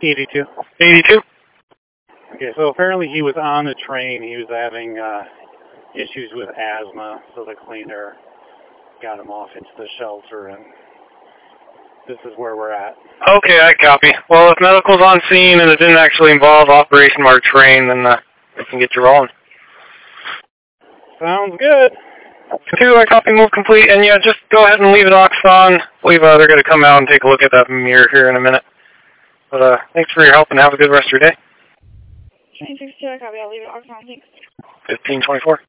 82. 82? Okay, so apparently he was on the train. He was having issues with asthma, so the cleaner got him off into the shelter, and this is where we're at. Okay, I copy. Well, if medical's on scene and it didn't actually involve Operation Mark Train, then we can get you rolling. Sounds good. 2, I copy, move complete, and yeah, just go ahead and leave it aux on. They're going to come out and take a look at that mirror here in a minute. But thanks for your help and have a good rest of your day. Train 62, I copy, I'll leave it aux on, thanks. 1524.